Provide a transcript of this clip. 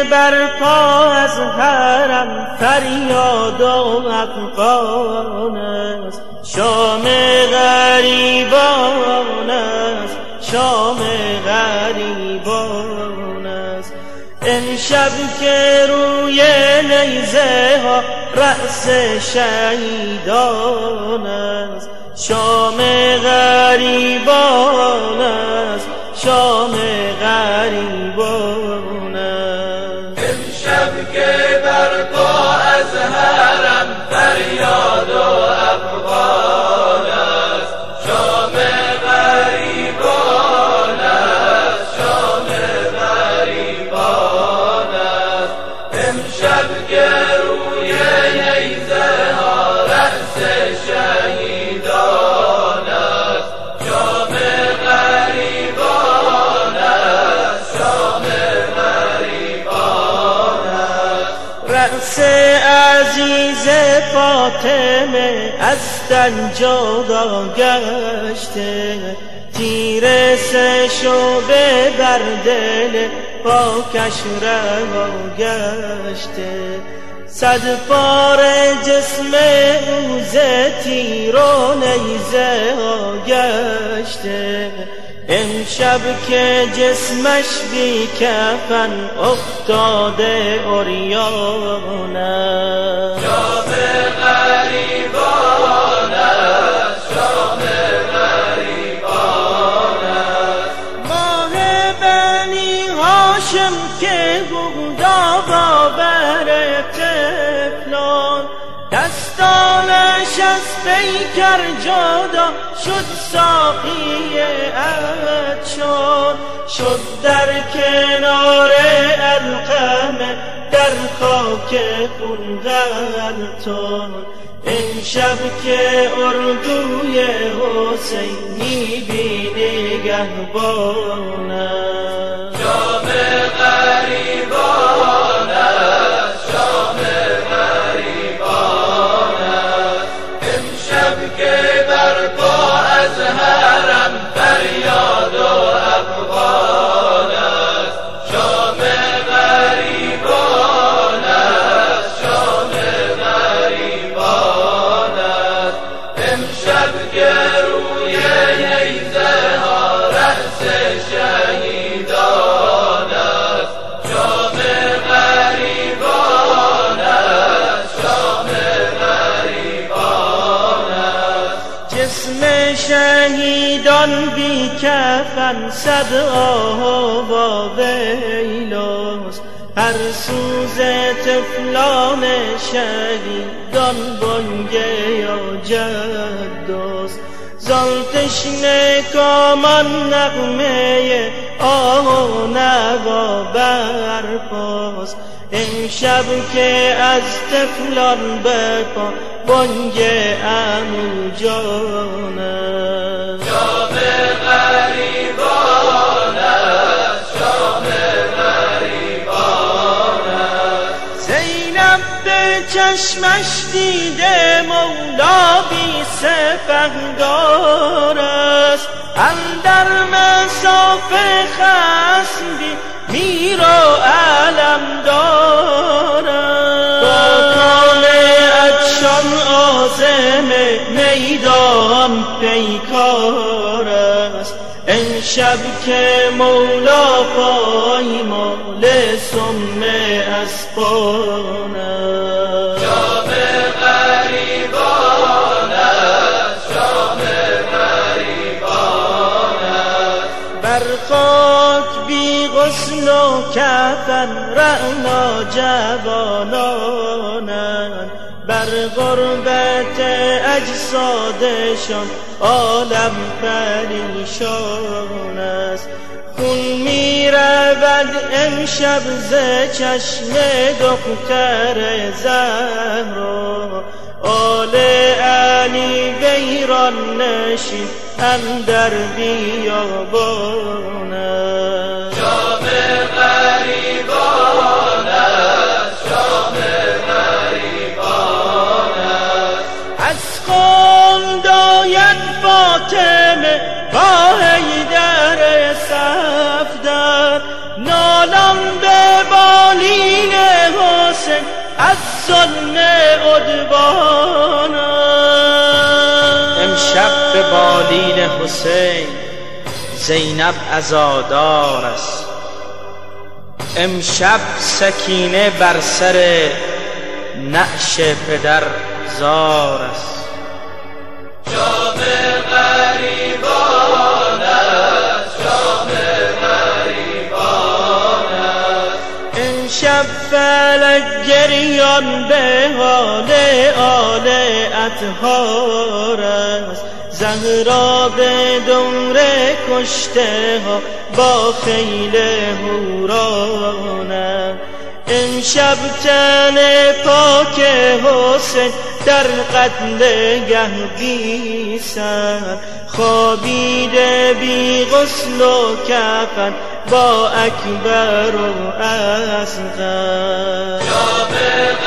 برپا از حرم فریاد و افغان است. شام غریبان است، شام غریبان است. امشب که روی نیزه ها رأس شهیدان است. شام غریبان است، شام غریبان است. امشب که برپا از حرم فریاد و افغان است. شام غریبان است، شام غریبان است. امشب که روی نیزه ها رأس شهیدان است. شام غریبان است، شام غریبان است. رأس عزیز فاطمه از تن جدا گشته، تیر سه شعبه بر دل پاکش رها گشته. صد پاره جسم او ز تیر و نیزه ها گشته. امشب که جسمش بی کفن افتاده عریان است. شام غریبان است، شام غریبان است. ماه بنی هاشم که بودا باور طفلان، دستانش از پیکر جدا شد ساقی عطشان. شد در کنار القمه در خاک خون غلتان. امشب که اردوی حسینی بی نگهبان است. شام غریبان است، شام غریبان است. امشب که برپا از حرم فریاد و افغان است. شام غریبان است، شام غریبان است. امشب که روی نیزه ها رأس شهیدان است. شام غریبان است، شام غریبان است. جسم شهیدان بی کفن صد آه و ویلاست. هر سوز طفلان شهیدان بانگه یا جداست. زان تشنه کامان نغمه آه و نوا برپاست. امشب که از طفلان بپا بانگ عمو جان است. شام غریبان است، شام غریبان است. زینب به چشمش دیده مولا بی سپهدار است. اندر مصاف خصم میر و علمدار است. با کام عطشان عازم میدان پیکار است. امشب که مولا پایمال سم اسبان است. شام غریبان است، شام غریبان است. بر خاک بی غسل و کفن رعنا جوانانند. بر غربت اجسادشان عالم پریشان است. خون می رود امشب ز چشم دختر زهرا. آل علی ویران نشین اندر بیابان است. شام غریبان است، شام غریبان است. از خلد آید فاطمه با حیدر صفدر، نالان به بالی ظلم عدوان است. امشب به بالین حسین زینب عزادار است. امشب سکینه بر سر نعش پدر زار است. شام غریبان است، شام غریبان است. امشب فلک گریان به حال آل اطهار است. زهرا به دور کشته ها با خیل هوران است. امشب تن پاک حسین در قتلگه بی سر خوابیده بی غسل و کفن با اکبر و اصغر. شام